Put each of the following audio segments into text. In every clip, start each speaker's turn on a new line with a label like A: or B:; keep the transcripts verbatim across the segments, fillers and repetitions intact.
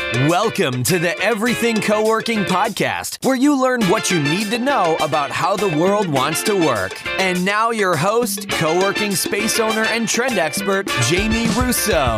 A: Welcome to the Everything Co-working Podcast, where you learn what you need to know about how the world wants to work. And now your host, co-working space owner and trend expert, Jamie Russo.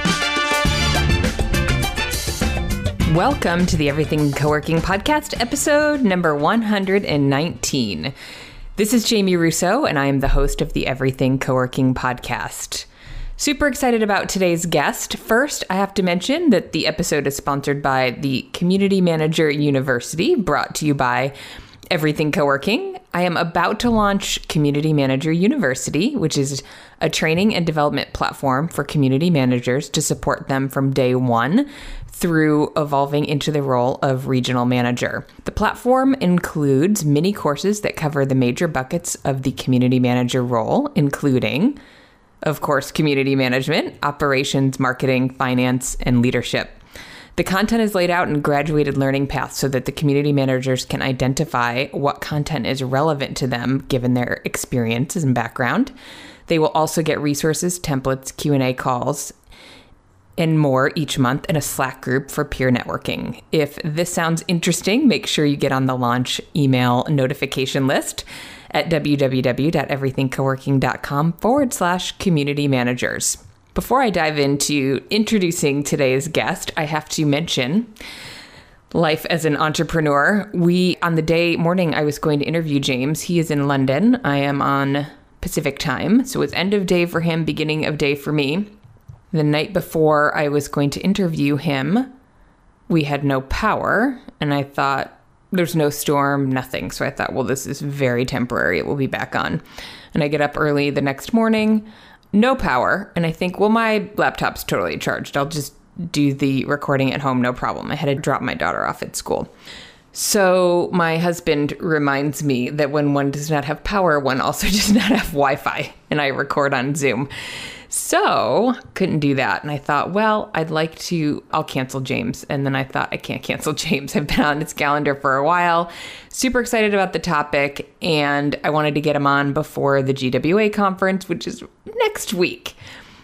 B: Welcome to the Everything Co-working Podcast, episode number one hundred nineteen. This is Jamie Russo, and I am the host of the Everything Co-working Podcast. Super excited about today's guest. First, I have to mention that the episode is sponsored by the Community Manager University, brought to you by Everything Co-working. I am about to launch Community Manager University, which is a training and development platform for community managers to support them from day one through evolving into the role of regional manager. The platform includes mini courses that cover the major buckets of the community manager role, including, of course, community management, operations, marketing, finance, and leadership. The content is laid out in graduated learning paths so that the community managers can identify what content is relevant to them given their experiences and background. They will also get resources, templates, Q and A calls, and more each month in a Slack group for peer networking. If this sounds interesting, make sure you get on the launch email notification list at www.everythingcoworking.com forward slash community managers. Before I dive into introducing today's guest, I have to mention life as an entrepreneur. We, on the day morning I was going to interview James, he is in London. I am on Pacific time. So it's end of day for him, beginning of day for me. The night before I was going to interview him, we had no power, and I thought, there's no storm, nothing. So I thought, well, this is very temporary. It will be back on. And I get up early the next morning, no power. And I think, well, my laptop's totally charged. I'll just do the recording at home, no problem. I had to drop my daughter off at school. So my husband reminds me that when one does not have power, one also does not have Wi-Fi, and I record on Zoom. So couldn't do that. And I thought, well, I'd like to, I'll cancel James. And then I thought, I can't cancel James. I've been on his calendar for a while. Super excited about the topic. And I wanted to get him on before the G W A conference, which is next week.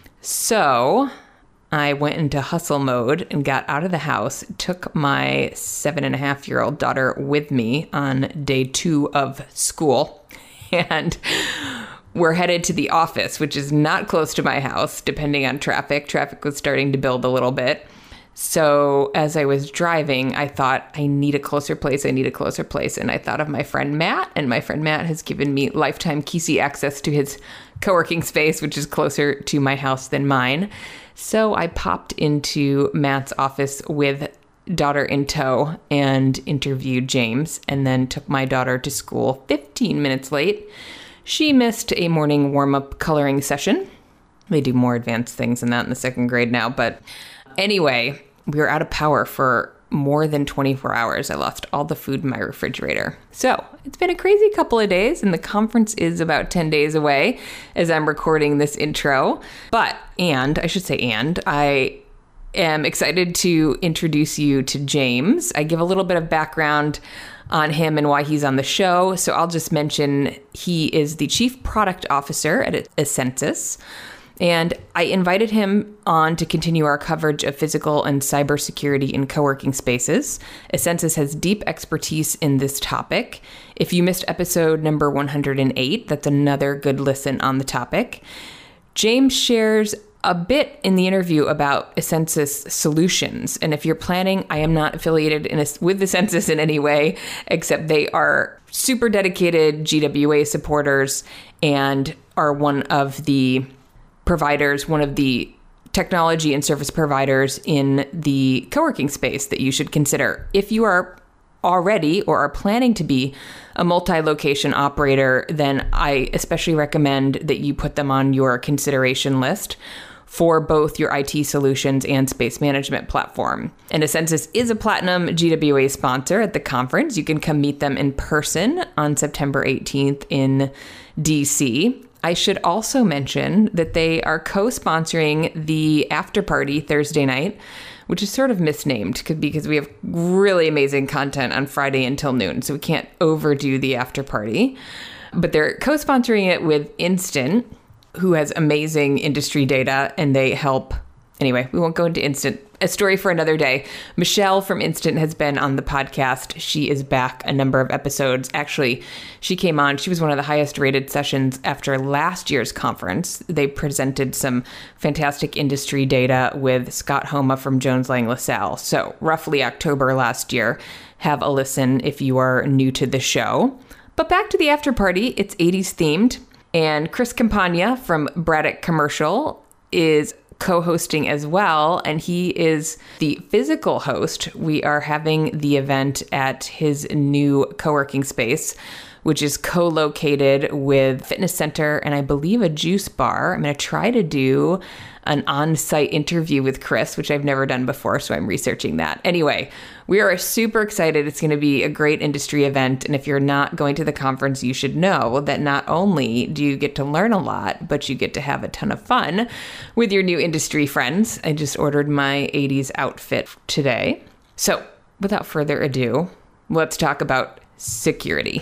B: So I went into hustle mode and got out of the house, took my seven and a half year old daughter with me on day two of school. And we're headed to the office, which is not close to my house, depending on traffic. Traffic was starting to build a little bit. So as I was driving, I thought, I need a closer place. I need a closer place. And I thought of my friend Matt, and my friend Matt has given me lifetime Keesey access to his co-working space, which is closer to my house than mine. So I popped into Matt's office with daughter in tow and interviewed James, and then took my daughter to school fifteen minutes late. She missed a morning warm-up coloring session. They do more advanced things than that in the second grade now. But anyway, we were out of power for more than twenty-four hours. I lost all the food in my refrigerator. So it's been a crazy couple of days, and the conference is about ten days away as I'm recording this intro. But, and, I should say and, I am excited to introduce you to James. I give a little bit of background on him and why he's on the show. So I'll just mention he is the Chief Product Officer at Ascensus. And I invited him on to continue our coverage of physical and cybersecurity in co-working spaces. Ascensus has deep expertise in this topic. If you missed episode number one hundred eight, that's another good listen on the topic. James shares a bit in the interview about Ascensus solutions. And if you're planning, I am not affiliated in a, with Ascensus in any way, except they are super dedicated G W A supporters and are one of the providers, one of the technology and service providers in the co-working space that you should consider. If you are already or are planning to be a multi-location operator, then I especially recommend that you put them on your consideration list for both your I T solutions and space management platform. And Ascensus is a platinum G W A sponsor at the conference. You can come meet them in person on September eighteenth in D C. I should also mention that they are co-sponsoring the after party Thursday night, which is sort of misnamed because we have really amazing content on Friday until noon, so we can't overdo the after party. But they're co-sponsoring it with Instant, who has amazing industry data, and they help Anyway, we won't go into Instant. A story for another day. Michelle from Instant has been on the podcast. She is back a number of episodes. Actually, she came on. She was one of the highest rated sessions after last year's conference. They presented some fantastic industry data with Scott Homa from Jones Lang LaSalle. So roughly October last year. Have a listen if you are new to the show. But back to the after party. It's eighties themed. And Chris Campagna from Braddock Commercial is co-hosting as well, and he is the physical host. We are having the event at his new co-working space, which is co-located with fitness center and I believe a juice bar. I'm going to try to do an on-site interview with Chris, which I've never done before, so I'm researching that. Anyway, we are super excited. It's going to be a great industry event, and if you're not going to the conference, you should know that not only do you get to learn a lot, but you get to have a ton of fun with your new industry friends. I just ordered my eighties outfit today. So without further ado, let's talk about security.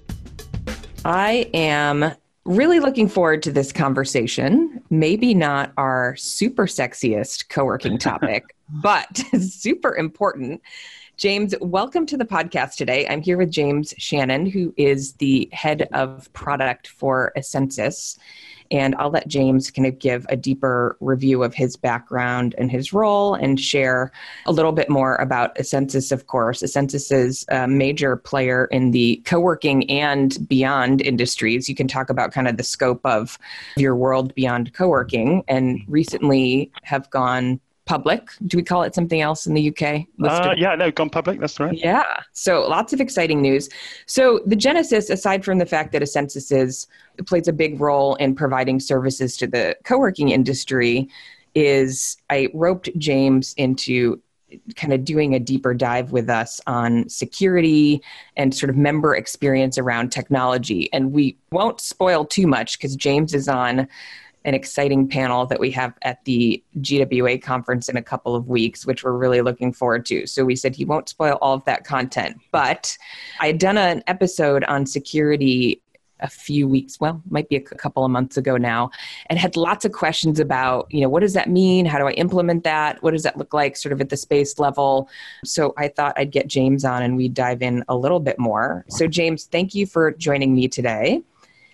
B: I am really looking forward to this conversation. Maybe not our super sexiest co-working topic, but super important. James, welcome to the podcast today. I'm here with James Shannon, who is the head of product for Ascensus. And I'll let James kind of give a deeper review of his background and his role and share a little bit more about Ascensus, of course. Ascensus is a major player in the co-working and beyond industries. You can talk about kind of the scope of your world beyond co-working, and recently have gone public. Do we call it something else in the U K?
C: Uh, yeah, no, gone public. That's right.
B: Yeah. So lots of exciting news. So the genesis, aside from the fact that Ascensus is, plays a big role in providing services to the co-working industry, is I roped James into kind of doing a deeper dive with us on security and sort of member experience around technology. And we won't spoil too much because James is on an exciting panel that we have at the G W A conference in a couple of weeks, which we're really looking forward to. So we said he won't spoil all of that content. But I had done an episode on security a few weeks, well, might be a couple of months ago now, and had lots of questions about, you know, what does that mean? How do I implement that? What does that look like sort of at the space level? So I thought I'd get James on and we'd dive in a little bit more. So James, thank you for joining me today.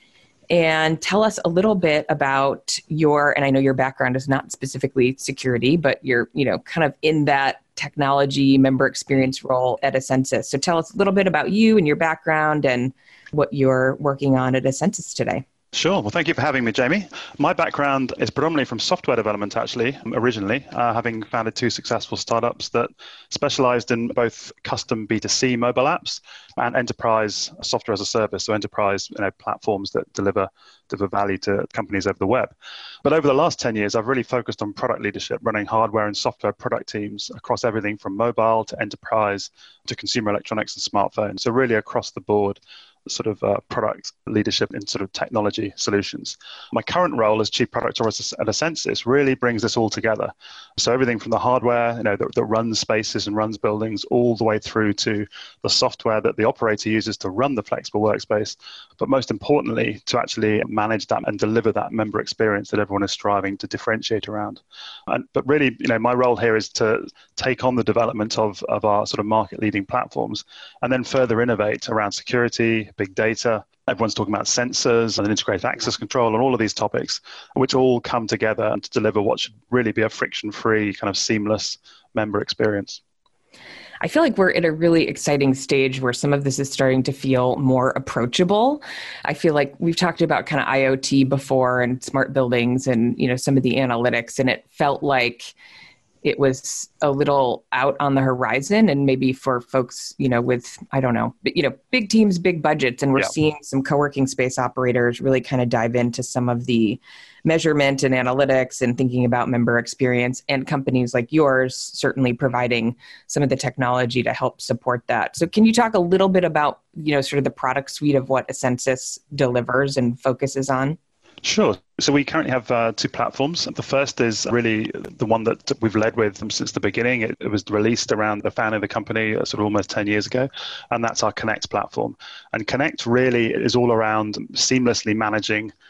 B: And tell us a little bit about your, and I know your background is not specifically security, but you're, you know, kind of in that technology member experience role at Ascensus. So tell us a little bit about you and your background and what you're working on at Ascensus today.
C: Sure. Well, thank you for having me, Jamie. My background is predominantly from software development, actually, originally, uh, having founded two successful startups that specialized in both custom B two C mobile apps and enterprise software as a service, so enterprise you know, platforms that deliver, deliver value to companies over the web. But over the last ten years, I've really focused on product leadership, running hardware and software product teams across everything from mobile to enterprise to consumer electronics and smartphones. So really across the board, sort of uh, product leadership in sort of technology solutions. My current role as Chief Product Officer at Ascensus really brings this all together. So everything from the hardware, you know, that, that runs spaces and runs buildings, all the way through to the software that the operator uses to run the flexible workspace, but most importantly, to actually manage that and deliver that member experience that everyone is striving to differentiate around. And, but really, you know, my role here is to take on the development of, of our sort of market-leading platforms and then further innovate around security, big data. Everyone's talking about sensors and integrated access control and all of these topics, which all come together to deliver what should really be a friction-free, kind of seamless member experience.
B: I feel like we're at a really exciting stage where some of this is starting to feel more approachable. I feel like we've talked about kind of I O T before and smart buildings and, you know, some of the analytics, and it felt like it was a little out on the horizon, and maybe for folks, you know, with, I don't know, you know, big teams, big budgets, and we're yeah. seeing some co-working space operators really kind of dive into some of the measurement and analytics and thinking about member experience, and companies like yours certainly providing some of the technology to help support that. So can you talk a little bit about, you know, sort of the product suite of what Ascensus delivers and focuses on?
C: Sure. So we currently have uh, two platforms. The first is really the one that we've led with since the beginning. It, it was released around the founding of the company uh, sort of almost ten years ago, and that's our Connect platform. And Connect really is all around seamlessly managing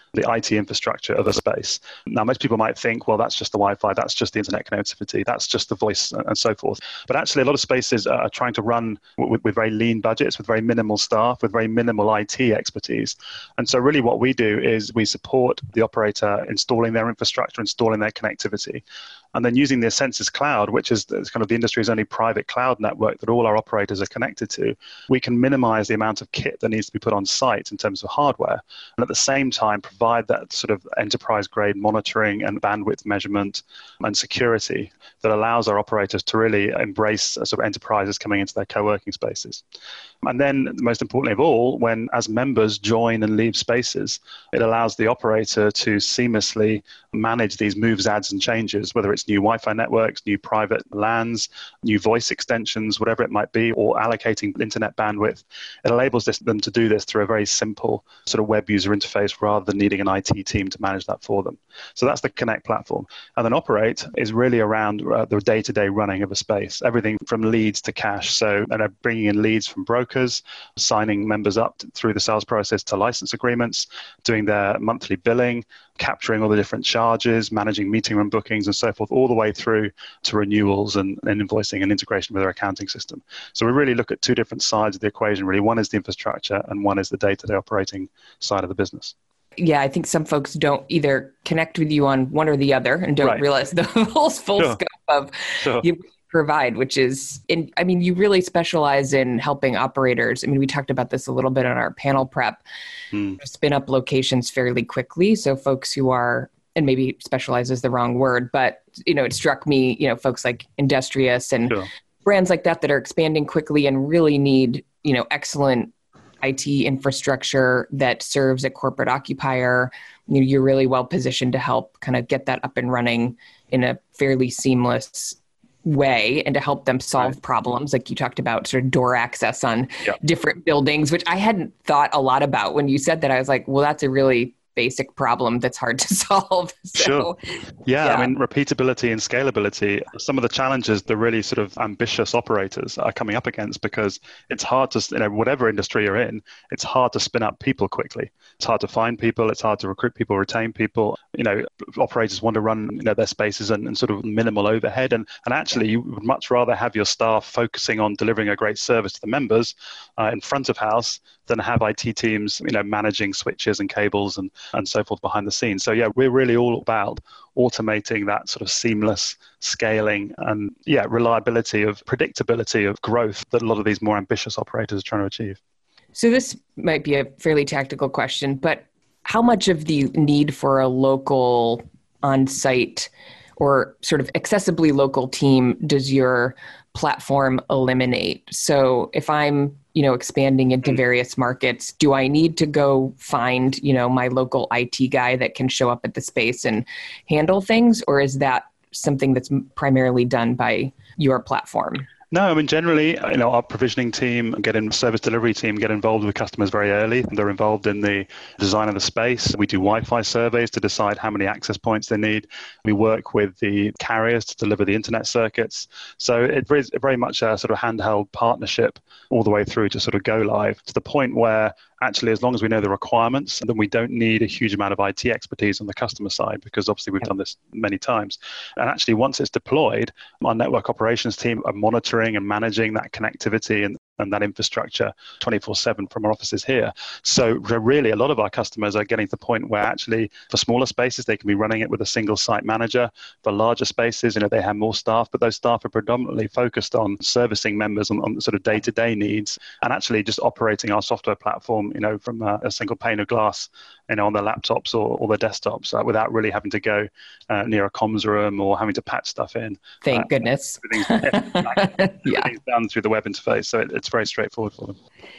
C: the I T infrastructure of a space. Now, most people might think, well, that's just the Wi-Fi, that's just the internet connectivity, that's just the voice and so forth. But actually, a lot of spaces are trying to run with, with very lean budgets, with very minimal staff, with very minimal I T expertise. And so really what we do is we support the operator installing their infrastructure, installing their connectivity. And then using the Essensys Cloud, which is kind of the industry's only private cloud network that all our operators are connected to, we can minimize the amount of kit that needs to be put on site in terms of hardware. And at the same time, provide that sort of enterprise-grade monitoring and bandwidth measurement and security that allows our operators to really embrace sort of enterprises coming into their co-working spaces. And then, most importantly of all, when as members join and leave spaces, it allows the operator to seamlessly manage these moves, adds, and changes, whether it's new Wi-Fi networks, new private LANs, new voice extensions, whatever it might be, or allocating internet bandwidth. It enables this, them to do this through a very simple sort of web user interface rather than needing an I T team to manage that for them. So that's the Connect platform. And then Operate is really around uh, the day-to-day running of a space, everything from leads to cash. So and uh, bringing in leads from brokers, signing members up through the sales process to license agreements, doing their monthly billing, capturing all the different charges, managing meeting room bookings and so forth, all the way through to renewals and, and invoicing and integration with our accounting system. So we really look at two different sides of the equation, really. One is the infrastructure and one is the day-to-day operating side of the business.
B: Yeah, I think some folks don't either connect with you on one or the other and don't right. realize the full, full
C: sure.
B: scope of sure. you provide, which is, in, I mean, you really specialize in helping operators. I mean, we talked about this a little bit on our panel prep, mm. spin up locations fairly quickly. So folks who are, and maybe specialize is the wrong word, but, you know, it struck me, you know, folks like Industrious and sure. brands like that that are expanding quickly and really need, you know, excellent I T infrastructure that serves a corporate occupier. You know, you're really well positioned to help kind of get that up and running in a fairly seamless way and to help them solve right. problems. Like you talked about sort of door access on yep. different buildings, which I hadn't thought a lot about. When you said that, I was like, well, that's a really basic problem that's hard to solve. So,
C: sure. Yeah, yeah, I mean, repeatability and scalability, some of the challenges the really sort of ambitious operators are coming up against, because it's hard to, you know, whatever industry you're in, it's hard to spin up people quickly. It's hard to find people. It's hard to recruit people, retain people. You know, operators want to run, you know, their spaces and, and sort of minimal overhead. And, and actually, you would much rather have your staff focusing on delivering a great service to the members uh, in front of house than have I T teams, you know, managing switches and cables and, and so forth behind the scenes. So yeah, we're really all about automating that sort of seamless scaling and yeah, reliability of predictability of growth that a lot of these more ambitious operators are trying to achieve.
B: So this might be a fairly tactical question, but how much of the need for a local on-site or sort of accessibly local team does your platform eliminate? So if I'm, you know, expanding into various markets, do I need to go find, you know, my local I T guy that can show up at the space and handle things? Or is that something that's primarily done by your platform?
C: No, I mean, generally, you know, our provisioning team, get in service delivery team, get involved with customers very early. They're involved in the design of the space. We do Wi-Fi surveys to decide how many access points they need. We work with the carriers to deliver the internet circuits. So it is very much a sort of handheld partnership all the way through to sort of go live, to the point where actually, as long as we know the requirements, then we don't need a huge amount of I T expertise on the customer side, because obviously we've done this many times. And actually, once it's deployed, our network operations team are monitoring and managing that connectivity and, and that infrastructure twenty-four seven from our offices here. So really, a lot of our customers are getting to the point where actually, for smaller spaces, they can be running it with a single site manager. For larger spaces, you know, they have more staff, but those staff are predominantly focused on servicing members on, on sort of day-to-day needs and actually just operating our software platform, you know, from a, a single pane of glass, you know, on their laptops or, or their desktops uh, without really having to go uh, near a comms room or having to patch stuff in.
B: Thank
C: uh,
B: goodness.
C: Everything's, everything's
B: yeah.
C: done through the web interface, so it, it's very straightforward for them.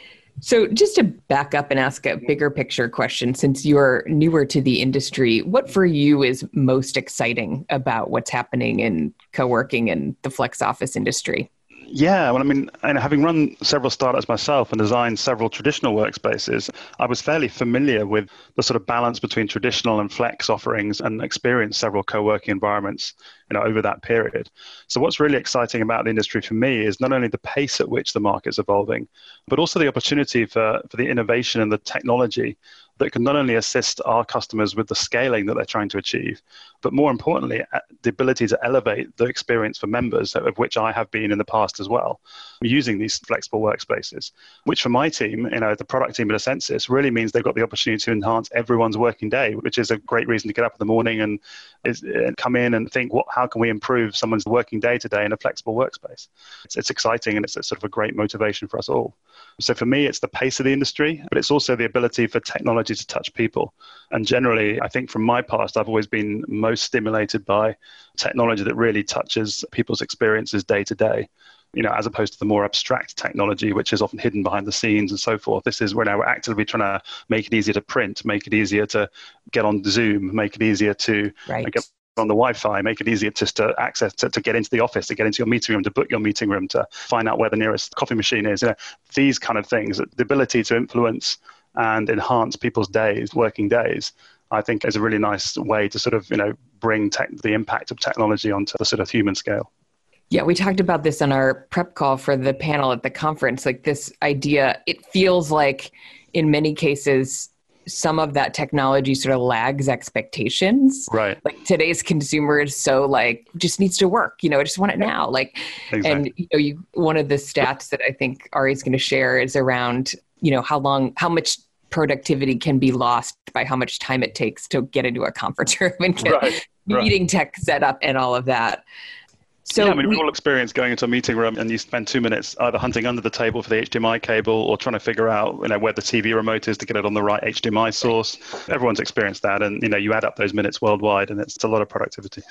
B: So just to back up and ask a bigger picture question, since you're newer to the industry, what for you is most exciting about what's happening in co-working and the flex office industry?
C: Yeah, well, I mean, and having run several startups myself and designed several traditional workspaces, I was fairly familiar with the sort of balance between traditional and flex offerings and experienced several co-working environments, you know, over that period. So what's really exciting about the industry for me is not only the pace at which the market's evolving, but also the opportunity for, for the innovation and the technology that can not only assist our customers with the scaling that they're trying to achieve, but more importantly, the ability to elevate the experience for members, of which I have been in the past as well, using these flexible workspaces, which for my team, you know, the product team at Ascensus, really means they've got the opportunity to enhance everyone's working day, which is a great reason to get up in the morning and, is, and come in and think, what, how can we improve someone's working day today in a flexible workspace? It's, it's exciting, and it's a sort of a great motivation for us all. So for me, it's the pace of the industry, but it's also the ability for technology to touch people. And generally, I think from my past, I've always been most stimulated by technology that really touches people's experiences day to day, you know, as opposed to the more abstract technology, which is often hidden behind the scenes and so forth. This is where now we're actively trying to make it easier to print, make it easier to get on Zoom, make it easier to
B: right.
C: get on the Wi-Fi, make it easier just to access, to, to get into the office, to get into your meeting room, to book your meeting room, to find out where the nearest coffee machine is. You know, these kind of things, the ability to influence and enhance people's days, working days, I think is a really nice way to sort of, you know, bring tech, the impact of technology onto the sort of human scale.
B: Yeah, we talked about this on our prep call for the panel at the conference, like this idea, it feels like in many cases, some of that technology sort of lags expectations.
C: Right.
B: Like today's consumer is so like, just needs to work, you know, I just want it now. Like,
C: exactly.
B: And you know, you, one of the stats that I think Ari's going to share is around, you know, how long, how much productivity can be lost by how much time it takes to get into a conference room and get
C: right.
B: meeting
C: right.
B: tech set up and all of that. So
C: yeah, I mean,
B: we,
C: we've all experienced going into a meeting room and you spend two minutes either hunting under the table for the H D M I cable or trying to figure out, you know, where the T V remote is to get it on the right H D M I source. Everyone's experienced that. And, you know, you add up those minutes worldwide and it's a lot of productivity.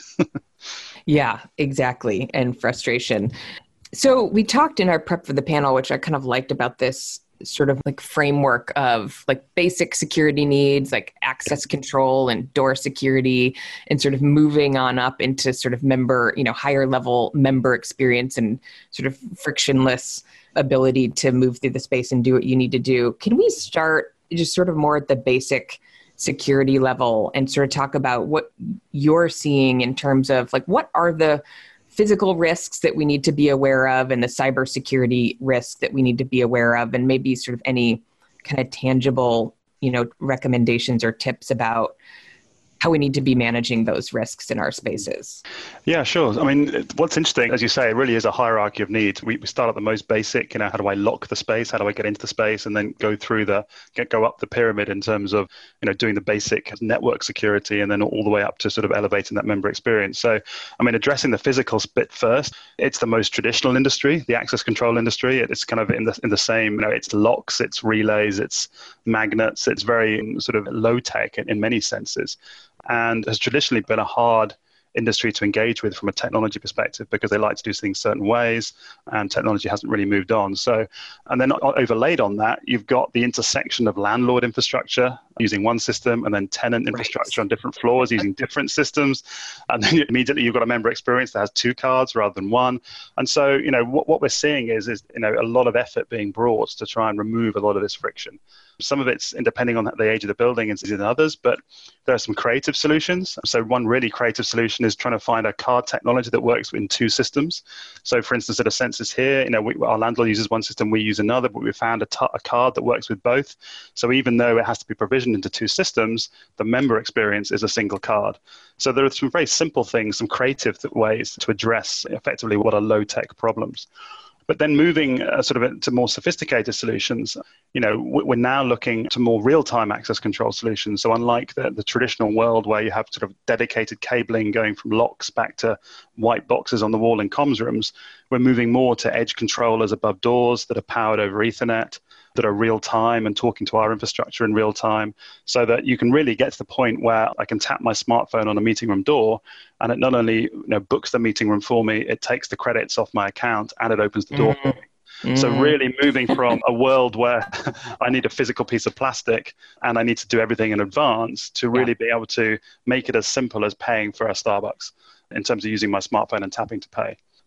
B: Yeah, exactly. And frustration. So we talked in our prep for the panel, which I kind of liked about this sort of like framework of like basic security needs, like access control and door security, and sort of moving on up into sort of member, you know, higher level member experience and sort of frictionless ability to move through the space and do what you need to do. Can we start just sort of more at the basic security level and sort of talk about what you're seeing in terms of like, what are the physical risks that we need to be aware of and the cybersecurity risks that we need to be aware of, and maybe sort of any kind of tangible, you know, recommendations or tips about how we need to be managing those risks in our spaces?
C: Yeah, sure. I mean, what's interesting, as you say, it really is a hierarchy of needs. We, we start at the most basic, you know, how do I lock the space? How do I get into the space? And then go through the, get, go up the pyramid in terms of, you know, doing the basic network security and then all the way up to sort of elevating that member experience. So, I mean, addressing the physical bit first, it's the most traditional industry, the access control industry. It's kind of in the, in the same, you know, it's locks, it's relays, it's magnets, it's very sort of low tech in, in many senses, and has traditionally been a hard industry to engage with from a technology perspective because they like to do things certain ways and technology hasn't really moved on. So, and then overlaid on that, you've got the intersection of landlord infrastructure using one system and then tenant infrastructure right. on different floors using different systems. And then immediately you've got a member experience that has two cards rather than one. And so, you know, what, what we're seeing is, is, you know, a lot of effort being brought to try and remove a lot of this friction. Some of it's depending on the age of the building and in others, but there are some creative solutions. So one really creative solution is trying to find a card technology that works in two systems. So for instance, at Ascensus here, you know, we, our landlord uses one system, we use another, but we found a, t- a card that works with both. So even though it has to be provisioned into two systems, the member experience is a single card. So there are some very simple things, some creative ways to address effectively what are low-tech problems. But then moving uh, sort of to more sophisticated solutions, you know, we're now looking to more real-time access control solutions. So unlike the, the traditional world where you have sort of dedicated cabling going from locks back to white boxes on the wall in comms rooms, we're moving more to edge controllers above doors that are powered over Ethernet, that are real time and talking to our infrastructure in real time, so that you can really get to the point where I can tap my smartphone on a meeting room door and it not only, you know, books the meeting room for me, it takes the credits off my account and it opens the door mm. for me. Mm. So really moving from a world where I need a physical piece of plastic and I need to do everything in advance to really yeah. be able to make it as simple as paying for a Starbucks in terms of using my smartphone and tapping to pay.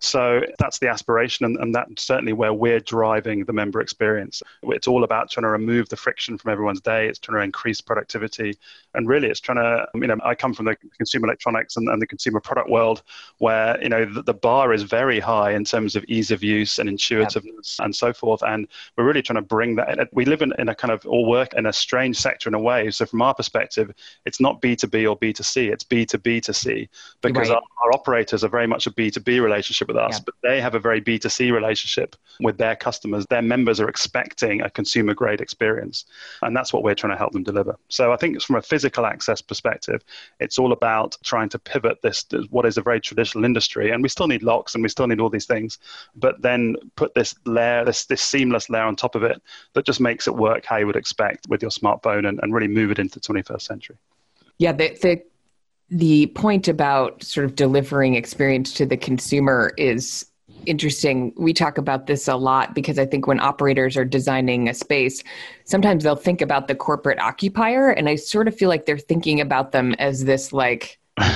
C: So that's the aspiration, and, and that's certainly where we're driving the member experience. It's all about trying to remove the friction from everyone's day. It's trying to increase productivity. And really, it's trying to, you know, I come from the consumer electronics and, and the consumer product world where, you know, the, the bar is very high in terms of ease of use and intuitiveness yep. and so forth. And we're really trying to bring that. We live in, in a kind of all work in a strange sector in a way. So from our perspective, it's not B two B or B two C, it's B two B to C, because right. our, our operators are very much a B two B relationship with us, yeah. but they have a very B two C relationship with their customers. Their members are expecting a consumer grade experience. And that's what we're trying to help them deliver. So I think it's from a physical access perspective, it's all about trying to pivot this, what is a very traditional industry. And we still need locks and we still need all these things, but then put this layer, this, this seamless layer on top of it that just makes it work how you would expect with your smartphone and, and really move it into the twenty-first century.
B: Yeah, the, the the point about sort of delivering experience to the consumer is interesting. We talk about this a lot because I think when operators are designing a space, sometimes they'll think about the corporate occupier, and I sort of feel like they're thinking about them as this like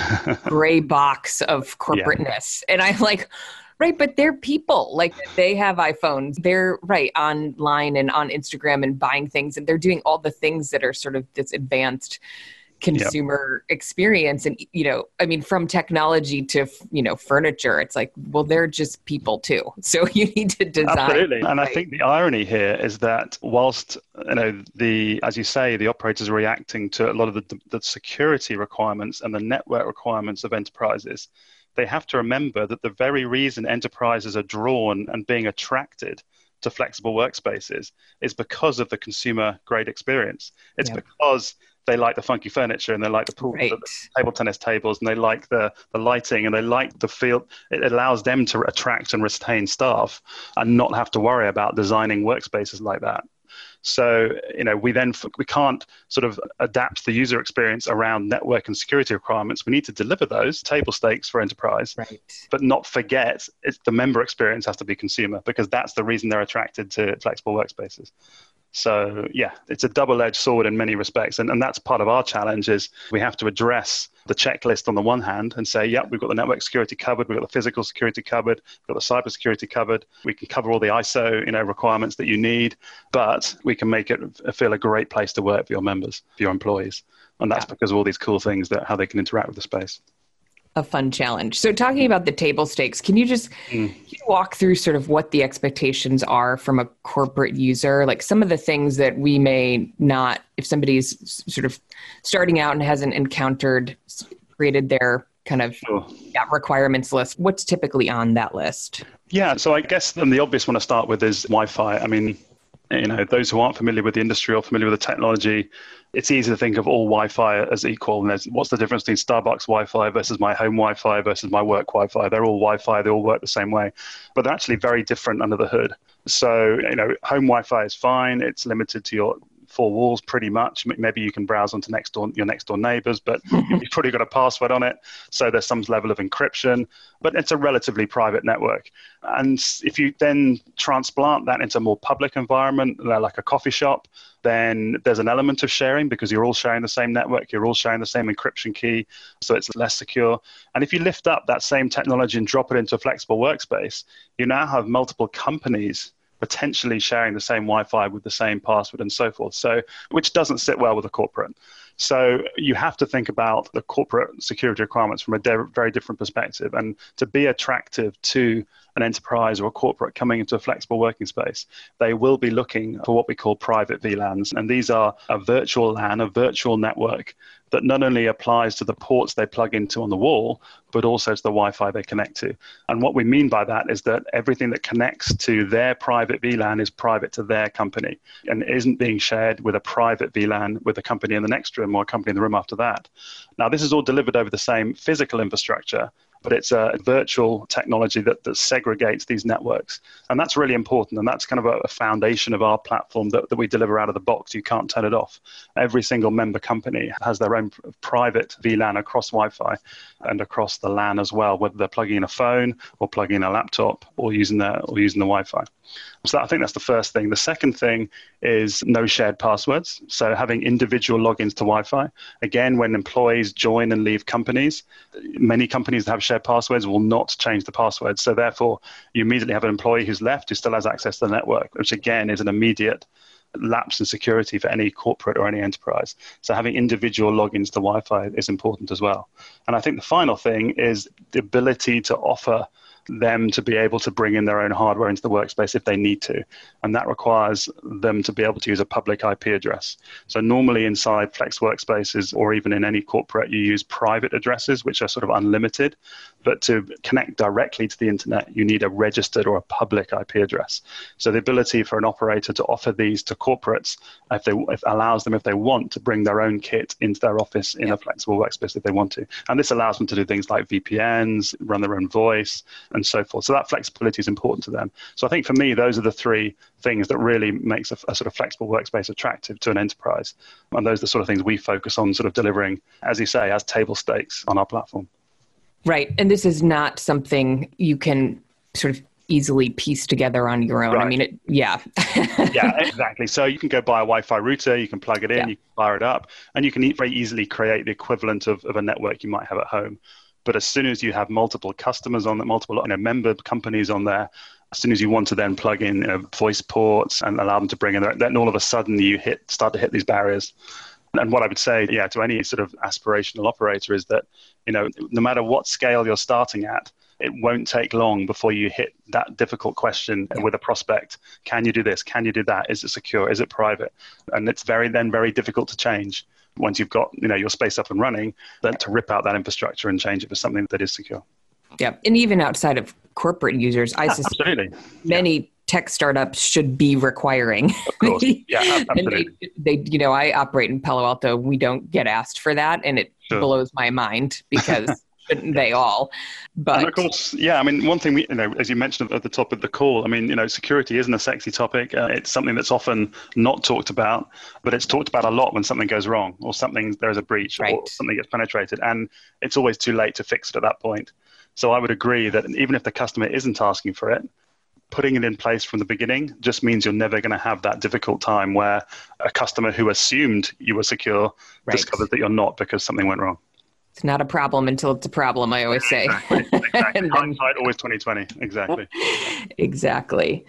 B: gray box of corporateness. Yeah. And I'm like, right, but they're people. Like they have iPhones. They're right online and on Instagram and buying things, and they're doing all the things that are sort of this advanced consumer yep. experience. And, you know, I mean, from technology to, you know, furniture, it's like, well, they're just people too. So you need to design.
C: Absolutely. And
B: right.
C: I think the irony here is that whilst, you know, the, as you say, the operators are reacting to a lot of the, the security requirements and the network requirements of enterprises, they have to remember that the very reason enterprises are drawn and being attracted to flexible workspaces is because of the consumer grade experience. It's yep. because they like the funky furniture and they like the pool, right. the table tennis tables, and they like the, the lighting and they like the feel. It allows them to attract and retain staff and not have to worry about designing workspaces like that. So, you know, we then, we can't sort of adapt the user experience around network and security requirements. We need to deliver those table stakes for enterprise,
B: right.
C: but not forget it's the member experience has to be consumer, because that's the reason they're attracted to flexible workspaces. So yeah, it's a double-edged sword in many respects. And, and that's part of our challenge is we have to address the checklist on the one hand and say, yeah, we've got the network security covered, we've got the physical security covered, we've got the cyber security covered, we can cover all the I S O, you know, requirements that you need, but we can make it feel a great place to work for your members, for your employees. And that's yeah. because of all these cool things that how they can interact with the space.
B: A fun challenge. So talking about the table stakes, can you just mm. can you walk through sort of what the expectations are from a corporate user? Like some of the things that we may not, if somebody's sort of starting out and hasn't encountered, created their kind of sure. yeah, requirements list, what's typically on that list?
C: Yeah, so I guess then the obvious one to start with is Wi-Fi. I mean, you know, those who aren't familiar with the industry or familiar with the technology, it's easy to think of all Wi-Fi as equal. And there's, what's the difference between Starbucks Wi-Fi versus my home Wi-Fi versus my work Wi-Fi? They're all Wi-Fi. They all work the same way, but they're actually very different under the hood. So, you know, home Wi-Fi is fine. It's limited to your four walls pretty much. Maybe you can browse onto next door, your next door neighbors, but you've probably got a password on it. So there's some level of encryption, but it's a relatively private network. And if you then transplant that into a more public environment, like a coffee shop, then there's an element of sharing because you're all sharing the same network, you're all sharing the same encryption key, so it's less secure. And if you lift up that same technology and drop it into a flexible workspace, you now have multiple companies potentially sharing the same Wi-Fi with the same password and so forth, so which doesn't sit well with a corporate. So you have to think about the corporate security requirements from a de- very different perspective. And to be attractive to an enterprise or a corporate coming into a flexible working space, they will be looking for what we call private V LANs. And these are a virtual LAN, a virtual network that not only applies to the ports they plug into on the wall, but also to the Wi-Fi they connect to. And what we mean by that is that everything that connects to their private V LAN is private to their company and isn't being shared with a private V LAN with a company in the next room or a company in the room after that. Now, this is all delivered over the same physical infrastructure, but it's a virtual technology that, that segregates these networks. And that's really important. And that's kind of a, a foundation of our platform that, that we deliver out of the box. You can't turn it off. Every single member company has their own private V LAN across Wi-Fi and across the LAN as well, whether they're plugging in a phone or plugging in a laptop or using the, or using the Wi-Fi. So I think that's the first thing. The second thing is no shared passwords. So having individual logins to Wi-Fi. Again, when employees join and leave companies, many companies have shared shared passwords will not change the password. So therefore, you immediately have an employee who's left who still has access to the network, which again is an immediate lapse in security for any corporate or any enterprise. So having individual logins to Wi-Fi is important as well. And I think the final thing is the ability to offer them to be able to bring in their own hardware into the workspace if they need to. And that requires them to be able to use a public I P address. So normally inside Flex workspaces or even in any corporate, you use private addresses, which are sort of unlimited. But to connect directly to the internet, you need a registered or a public I P address. So the ability for an operator to offer these to corporates, if they if allows them, if they want, to bring their own kit into their office in yep. a flexible workspace if they want to. And this allows them to do things like V P Ns, run their own voice, and so forth. So that flexibility is important to them. So I think for me, those are the three things that really makes a, a sort of flexible workspace attractive to an enterprise. And those are the sort of things we focus on sort of delivering, as you say, as table stakes on our platform.
B: Right. And this is not something you can sort of easily piece together on your own. Right. I mean, it, yeah.
C: Yeah, exactly. So you can go buy a Wi-Fi router, you can plug it in, yeah. you can fire it up, and you can very easily create the equivalent of, of a network you might have at home. But as soon as you have multiple customers on that, multiple you know, member companies on there, as soon as you want to then plug in you know, voice ports and allow them to bring in, their, then all of a sudden you hit start to hit these barriers. And what I would say, yeah, to any sort of aspirational operator is that, you know, no matter what scale you're starting at, it won't take long before you hit that difficult question yeah. with a prospect. Can you do this? Can you do that? Is it secure? Is it private? And it's very then very difficult to change once you've got you know your space up and running, then to rip out that infrastructure and change it for something that is secure.
B: Yeah, and even outside of corporate users, I
C: yeah,
B: suspect
C: absolutely.
B: many
C: yeah.
B: tech startups should be requiring.
C: Of course, yeah, absolutely.
B: and they, they, you know, I operate in Palo Alto. We don't get asked for that, and it sure. blows my mind because shouldn't they all? But
C: and of course, yeah, I mean, one thing we, you know, as you mentioned at the top of the call, I mean, you know, security isn't a sexy topic. Uh, it's something that's often not talked about, but it's talked about a lot when something goes wrong or something, there's a breach right. or something gets penetrated, and it's always too late to fix it at that point. So I would agree that even if the customer isn't asking for it, putting it in place from the beginning just means you're never going to have that difficult time where a customer who assumed you were secure right. discovers that you're not because something went wrong.
B: It's not a problem until it's a problem, I always say.
C: Exactly. exactly. Hindsight, always twenty twenty. Exactly.
B: Exactly.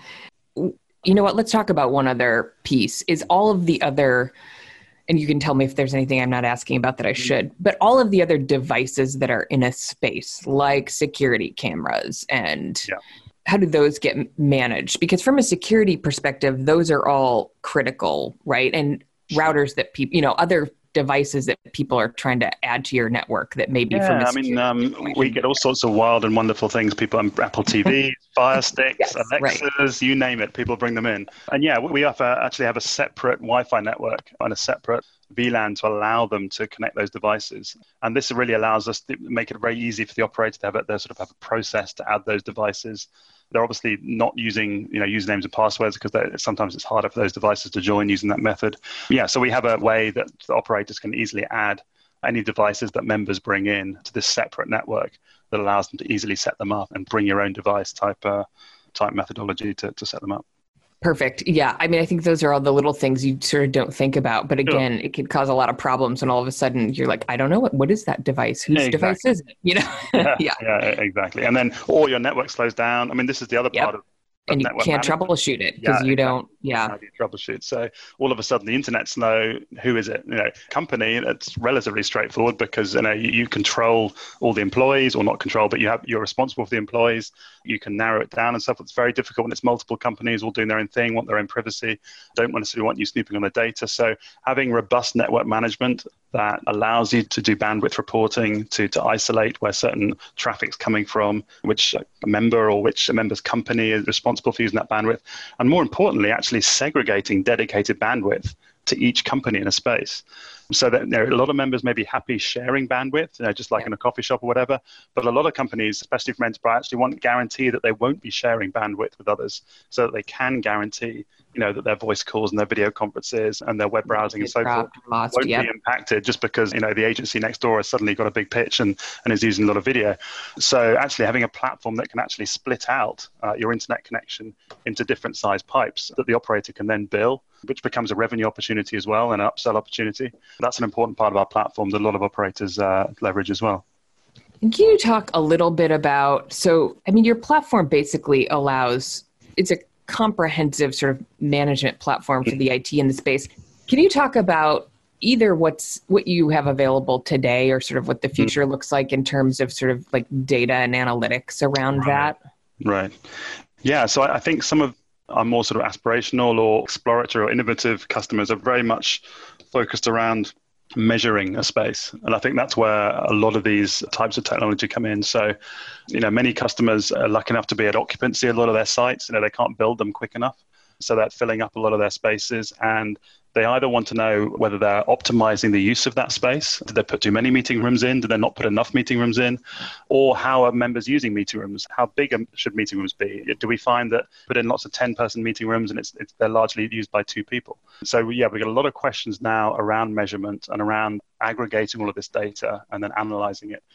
B: You know what? Let's talk about one other piece. Is all of the other, and you can tell me if there's anything I'm not asking about that I should, but all of the other devices that are in a space, like security cameras and yeah. how do those get managed? Because from a security perspective, those are all critical, right? And routers that people, you know, other devices that people are trying to add to your network that may be
C: yeah,
B: from a
C: I mean, um, we get all sorts of wild and wonderful things. People on Apple T Vs, Fire Sticks, yes, Alexas, right. you name it, people bring them in. And yeah, we have a, actually have a separate Wi-Fi network and a separate V LAN to allow them to connect those devices. And this really allows us to make it very easy for the operator to have it, they sort of have a process to add those devices. They're obviously not using, you know, usernames and passwords because sometimes it's harder for those devices to join using that method. Yeah, so we have a way that the operators can easily add any devices that members bring in to this separate network that allows them to easily set them up and bring your own device type uh, type methodology to, to set them up.
B: Perfect. Yeah. I mean, I think those are all the little things you sort of don't think about. But again, sure. it can cause a lot of problems when all of a sudden you're like, I don't know, what what is that device? Whose
C: yeah, exactly.
B: device is it? You know?
C: yeah, yeah. yeah, exactly. And then all your network slows down. I mean, this is the other yep. part of
B: And you can't management. troubleshoot it because yeah, you exactly. don't, yeah.
C: How do you troubleshoot? So all of a sudden the internet's slow. Who is it? You know, company, that's relatively straightforward because, you know, you, you control all the employees or not control, but you have, you're responsible for the employees. You can narrow it down and stuff. It's very difficult when it's multiple companies all doing their own thing, want their own privacy, don't necessarily want you snooping on the data. So having robust network management that allows you to do bandwidth reporting, to, to isolate where certain traffic's coming from, which a member or which a member's company is responsible for using that bandwidth. And more importantly, actually segregating dedicated bandwidth to each company in a space. So that, you know, a lot of members may be happy sharing bandwidth, you know, just like yeah. in a coffee shop or whatever. But a lot of companies, especially from enterprise, actually want guarantee that they won't be sharing bandwidth with others so that they can guarantee, you know, that their voice calls and their video conferences and their web browsing and so forth
B: lost,
C: won't
B: yep.
C: be impacted just because, you know, the agency next door has suddenly got a big pitch and, and is using a lot of video. So actually having a platform that can actually split out uh, your internet connection into different size pipes that the operator can then bill, which becomes a revenue opportunity as well and an upsell opportunity. That's an important part of our platform that a lot of operators uh, leverage as well.
B: And can you talk a little bit about, so, I mean, your platform basically allows, it's a comprehensive sort of management platform for the I T in the space. Can you talk about either what's what you have available today or sort of what the future mm. looks like in terms of sort of like data and analytics around
C: right.
B: that?
C: Right. Yeah. So I, I think some of our more sort of aspirational or exploratory or innovative customers are very much focused around measuring a space. And I think that's where a lot of these types of technology come in. So, you know, many customers are lucky enough to be at occupancy, a lot of their sites, you know, they can't build them quick enough. So that's filling up a lot of their spaces. And they either want to know whether they're optimizing the use of that space. Did they put too many meeting rooms in? Did they not put enough meeting rooms in? Or how are members using meeting rooms? How big should meeting rooms be? Do we find that put in lots of ten-person meeting rooms and it's, it's they're largely used by two people? So yeah, we've got a lot of questions now around measurement and around aggregating all of this data and then analyzing it.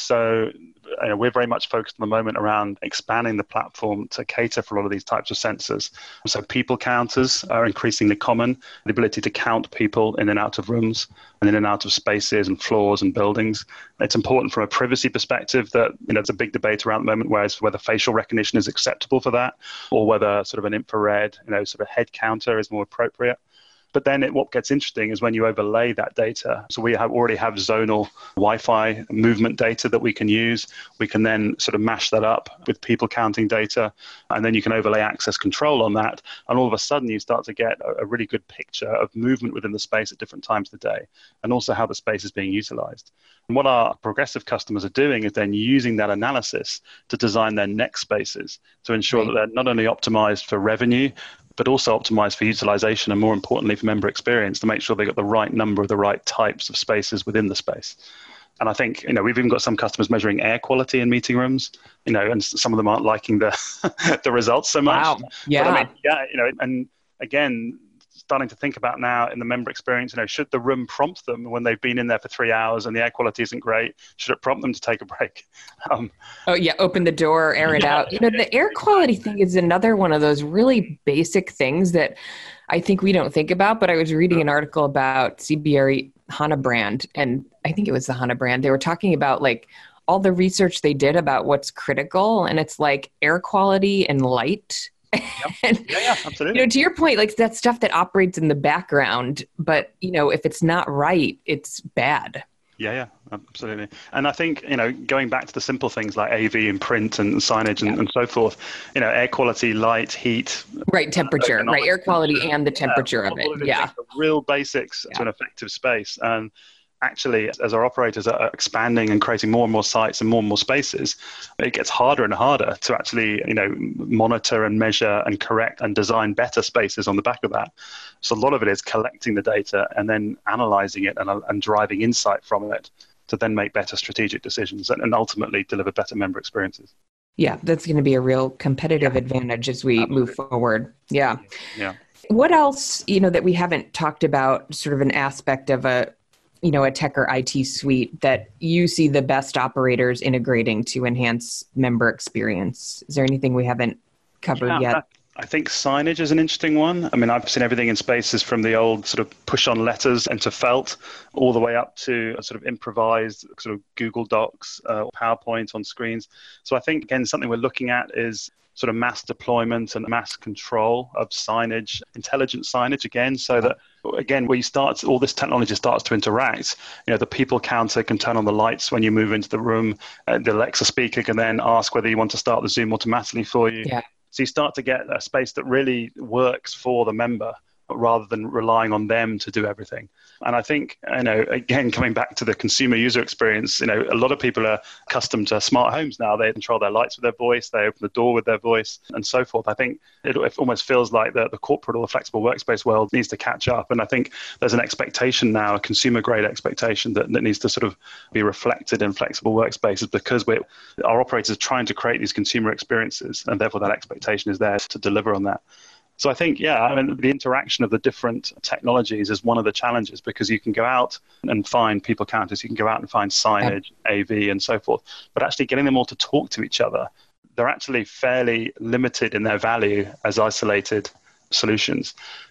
C: So you know, we're very much focused at the moment around expanding the platform to cater for a lot of these types of sensors. So people counters are increasingly common, the ability to count people in and out of rooms and in and out of spaces and floors and buildings. It's important from a privacy perspective that, you know, it's a big debate around the moment, whereas whether facial recognition is acceptable for that or whether sort of an infrared, you know, sort of head counter is more appropriate. But then it, what gets interesting is when you overlay that data. So we have already have zonal Wi-Fi movement data that we can use. We can then sort of mash that up with people counting data, and then you can overlay access control on that. And all of a sudden you start to get a, a really good picture of movement within the space at different times of the day, and also how the space is being utilized. And what our progressive customers are doing is then using that analysis to design their next spaces to ensure right. that they're not only optimized for revenue, but also optimized for utilization and more importantly for member experience to make sure they got the right number of the right types of spaces within the space. And I think, you know, we've even got some customers measuring air quality in meeting rooms, you know, and some of them aren't liking the the results so much.
B: Wow. Yeah.
C: But I mean, yeah, you know, and again, starting to think about now in the member experience, you know, should the room prompt them when they've been in there for three hours and the air quality isn't great? Should it prompt them to take a break? Um,
B: oh yeah, open the door, air it
C: yeah,
B: out. You know, the air quality thing is another one of those really basic things that I think we don't think about, but I was reading an article about C B R E Hana brand, and I think it was the Hana brand. They were talking about like all the research they did about what's critical, and it's like air quality and light.
C: Yep. and, yeah, yeah, absolutely.
B: You know, to your point, like that stuff that operates in the background, but you know, if it's not right, it's bad.
C: Yeah, yeah, absolutely. And I think, you know, going back to the simple things like A V and print and signage and, yeah. and so forth, you know, air quality, light, heat.
B: Right, temperature, right, air quality and the temperature yeah, of it. Yeah.
C: Real basics yeah. to an effective space. And actually, as our operators are expanding and creating more and more sites and more and more spaces, it gets harder and harder to actually, you know, monitor and measure and correct and design better spaces on the back of that. So a lot of it is collecting the data and then analyzing it and, and driving insight from it to then make better strategic decisions and, and ultimately deliver better member experiences.
B: Yeah, that's going to be a real competitive yeah. advantage as we Absolutely. move forward. Yeah.
C: Yeah.
B: What else, you know, that we haven't talked about, sort of an aspect of a you know, a tech or I T suite that you see the best operators integrating to enhance member experience? Is there anything we haven't covered yeah, yet?
C: I think signage is an interesting one. I mean, I've seen everything in spaces from the old sort of push on letters into felt all the way up to a sort of improvised sort of Google Docs uh, or PowerPoint on screens. So I think, again, something we're looking at is sort of mass deployment and mass control of signage, intelligent signage again, so that, again, where you start, all this technology starts to interact. You know, the people counter can turn on the lights when you move into the room. Uh, the Alexa speaker can then ask whether you want to start the Zoom automatically for you.
B: Yeah.
C: So you start to get a space that really works for the member rather than relying on them to do everything. And I think, you know, again, coming back to the consumer user experience, you know, a lot of people are accustomed to smart homes now. They control their lights with their voice, they open the door with their voice, and so forth. I think it, it almost feels like the, the corporate or the flexible workspace world needs to catch up. And I think there's an expectation now, a consumer-grade expectation that, that needs to sort of be reflected in flexible workspaces because we're, our operators are trying to create these consumer experiences, and therefore that expectation is there to deliver on that. So I think, yeah, I mean, the interaction of the different technologies is one of the challenges because you can go out and find people counters, you can go out and find signage, yeah. A V, and so forth, but actually getting them all to talk to each other, they're actually fairly limited in their value as isolated solutions.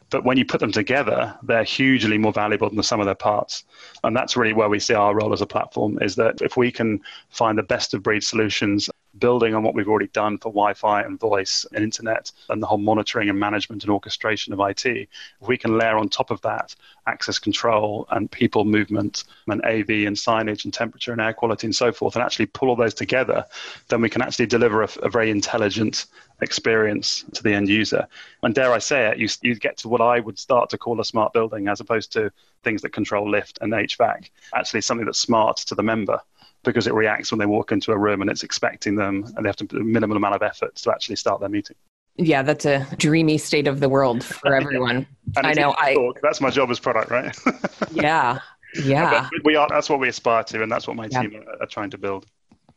C: But when you put them together, they're hugely more valuable than the sum of their parts. And that's really where we see our role as a platform, is that if we can find the best of breed solutions, building on what we've already done for Wi-Fi and voice and internet and the whole monitoring and management and orchestration of I T, if we can layer on top of that access control and people movement and A V and signage and temperature and air quality and so forth, and actually pull all those together, then we can actually deliver a, a very intelligent experience to the end user. And dare I say it, you, you get to what I would start to call a smart building, as opposed to things that control lift and H V A C. Actually something that's smart to the member, because it reacts when they walk into a room and it's expecting them, and they have to put a minimal amount of effort to actually start their meeting.
B: Yeah, that's a dreamy state of the world for everyone.
C: yeah.
B: I know. I
C: talk. That's my job as product, right?
B: yeah, yeah.
C: But we are. That's what we aspire to, and that's what my
B: yeah.
C: team are, are trying to build.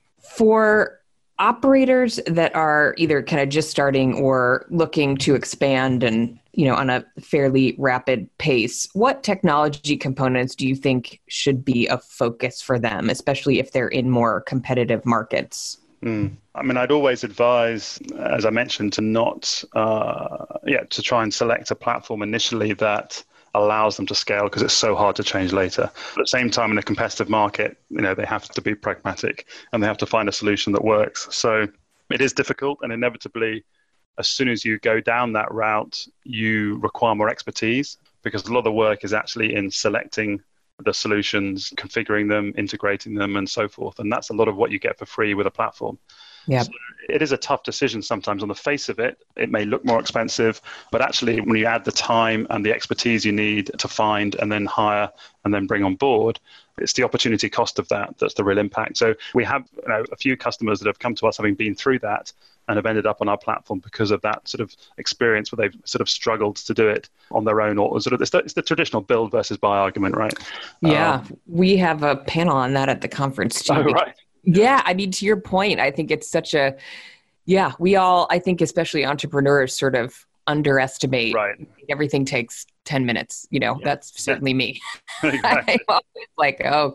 B: For operators that are either kind of just starting or looking to expand and, you know, on a fairly rapid pace, what technology components do you think should be a focus for them, especially if they're in more competitive markets?
C: Mm. I mean, I'd always advise, as I mentioned, to not, uh, yeah, to try and select a platform initially that allows them to scale, because it's so hard to change later. But at the same time, in a competitive market, you know, they have to be pragmatic and they have to find a solution that works. So it is difficult, and inevitably, as soon as you go down that route, you require more expertise, because a lot of the work is actually in selecting the solutions, configuring them, integrating them, and so forth. And that's a lot of what you get for free with a platform.
B: Yeah.
C: So it is a tough decision sometimes. On the face of it, it may look more expensive, but actually when you add the time and the expertise you need to find and then hire and then bring on board, it's the opportunity cost of that that's the real impact. So we have, you know, a few customers that have come to us having been through that and have ended up on our platform because of that sort of experience where they've sort of struggled to do it on their own, or sort of it's the, it's the traditional build versus buy argument, right?
B: Yeah,
C: um,
B: we have a panel on that at the conference too.
C: Oh, right.
B: Yeah, I mean, to your point, I think it's such a, yeah, we all, I think especially entrepreneurs sort of underestimate.
C: Right.
B: Everything takes ten minutes, you know, yeah. That's certainly yeah. me.
C: Exactly.
B: I'm like,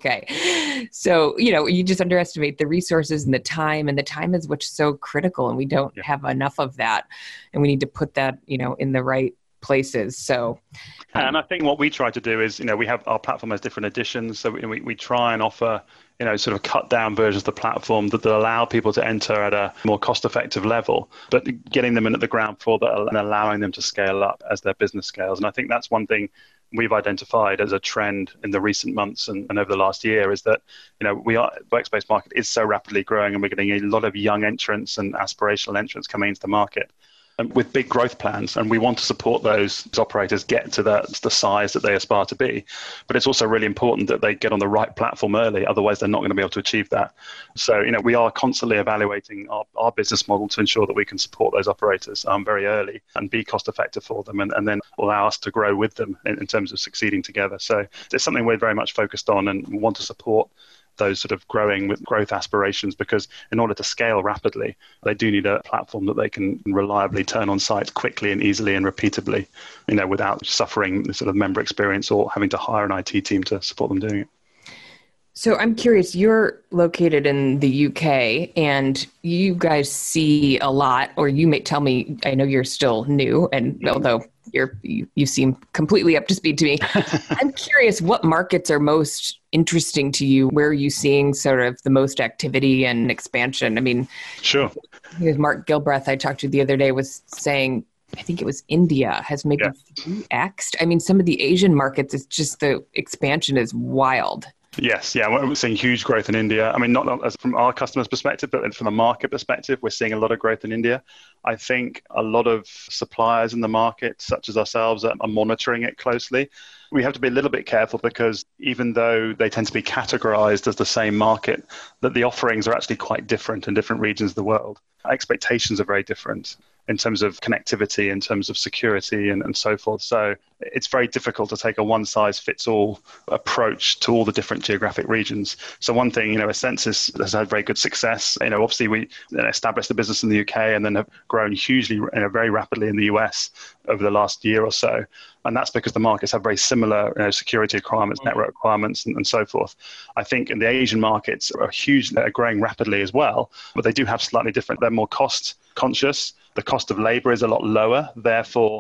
B: okay. So, you know, you just underestimate the resources and the time, and the time is what's so critical, and we don't yeah. have enough of that, and we need to put that, you know, in the right places. So,
C: um, and I think what we try to do is, you know, we have our platform has different editions. So we, we try and offer, you know, sort of cut down versions of the platform that, that allow people to enter at a more cost effective level, but getting them in at the ground floor that, and allowing them to scale up as their business scales. And I think that's one thing we've identified as a trend in the recent months and, and over the last year, is that, you know, we are, the workspace market is so rapidly growing, and we're getting a lot of young entrants and aspirational entrants coming into the market with big growth plans, and we want to support those operators get to the, the size that they aspire to be. But it's also really important that they get on the right platform early, otherwise they're not going to be able to achieve that. So, you know, we are constantly evaluating our, our business model to ensure that we can support those operators um, very early and be cost effective for them, and, and then allow us to grow with them in, in terms of succeeding together. So it's something we're very much focused on and want to support those sort of growing with growth aspirations, because in order to scale rapidly, they do need a platform that they can reliably turn on site quickly and easily and repeatably, you know, without suffering the sort of member experience or having to hire an I T team to support them doing it.
B: So I'm curious, you're located in the U K and you guys see a lot, or you may tell me, I know you're still new, and although you're, you, you seem completely up to speed to me, I'm curious what markets are most interesting to you? Where are you seeing sort of the most activity and expansion? I mean,
C: sure.
B: Mark Gilbreth, I talked to the other day, was saying, I think it was India has maybe yeah. three X'd. I mean, some of the Asian markets, it's just the expansion is wild.
C: Yes, yeah, we're seeing huge growth in India. I mean, not, not as from our customers' perspective, but from the market perspective, we're seeing a lot of growth in India. I think a lot of suppliers in the market, such as ourselves, are, are monitoring it closely. We have to be a little bit careful, because even though they tend to be categorized as the same market, that the offerings are actually quite different in different regions of the world. Our expectations are very different in terms of connectivity, in terms of security, and, and so forth. So it's very difficult to take a one-size-fits-all approach to all the different geographic regions. So one thing, you know, Ascensus has had very good success. You know, obviously we established the business in the U K and then have grown hugely, you know, very rapidly in the U S over the last year or so. And that's because the markets have very similar, you know, security requirements, network requirements, and, and so forth. I think in the Asian markets are huge, are growing rapidly as well, but they do have slightly different, they're more cost conscious. The cost of labor is a lot lower, therefore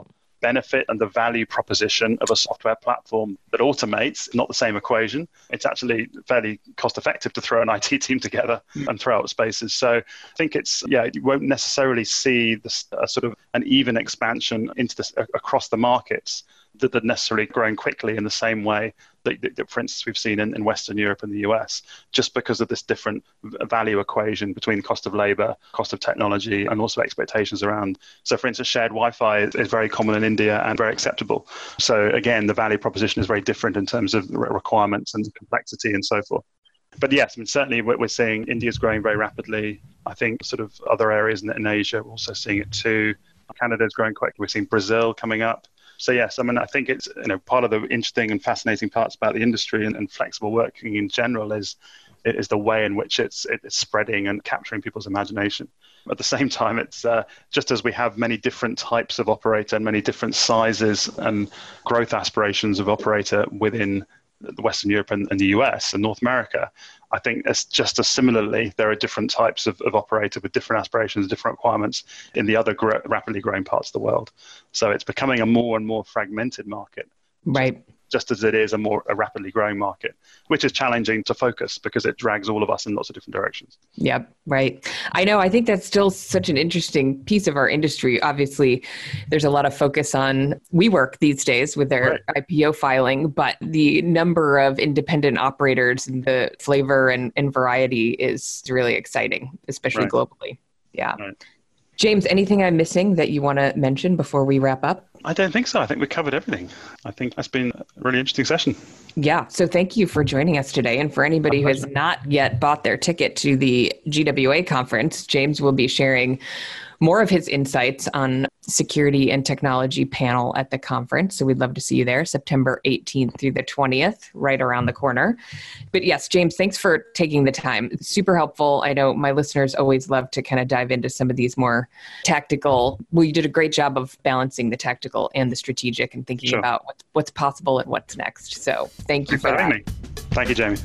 C: benefit and the value proposition of a software platform that automates, not the same equation. It's actually fairly cost effective to throw an I T team together mm. and throw out spaces. So I think it's, yeah, you won't necessarily see this uh, sort of an even expansion into this uh, across the markets that are necessarily growing quickly in the same way that, that, that for instance, we've seen in, in Western Europe and the U S, just because of this different value equation between cost of labor, cost of technology, and also expectations around. So for instance, shared Wi-Fi is, is very common in India and very acceptable. So again, the value proposition is very different in terms of requirements and complexity and so forth. But yes, I mean, certainly we're seeing India's growing very rapidly. I think sort of other areas in, in Asia, we're also seeing it too. Canada's growing quickly. We're seeing Brazil coming up. So yes, I mean, I think it's, you know, part of the interesting and fascinating parts about the industry and, and flexible working in general is is the way in which it's it's spreading and capturing people's imagination. At the same time, it's uh, just as we have many different types of operator and many different sizes and growth aspirations of operator within Western Europe and, and the U S and North America, I think it's just as similarly, there are different types of, of operator with different aspirations, different requirements in the other gr- rapidly growing parts of the world. So it's becoming a more and more fragmented market.
B: Right.
C: Just as it is a more a rapidly growing market, which is challenging to focus because it drags all of us in lots of different directions.
B: Yep, right. I know. I think that's still such an interesting piece of our industry. Obviously, there's a lot of focus on WeWork these days with their right. I P O filing, but the number of independent operators and the flavor and, and variety is really exciting, especially right. globally. Yeah. Right. James, anything I'm missing that you want to mention before we wrap up?
C: I don't think so. I think we covered everything. I think that's been a really interesting session.
B: Yeah. So thank you for joining us today. And for anybody who has not yet bought their ticket to the G W A conference, James will be sharing more of his insights on security and technology panel at the conference. So we'd love to see you there, September eighteenth through the twentieth, right around the corner. But yes, James, thanks for taking the time. It's super helpful. I know my listeners always love to kind of dive into some of these more tactical. Well, you did a great job of balancing the tactical and the strategic and thinking sure. about what's, what's possible and what's next. So thank you
C: Thanks
B: for
C: that.
B: Me.
C: Thank you, Jamie.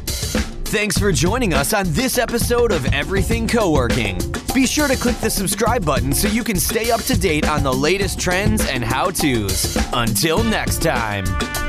A: Thanks for joining us on this episode of Everything Co-working. Be sure to click the subscribe button so you can stay up to date on the latest trends and how-tos. Until next time.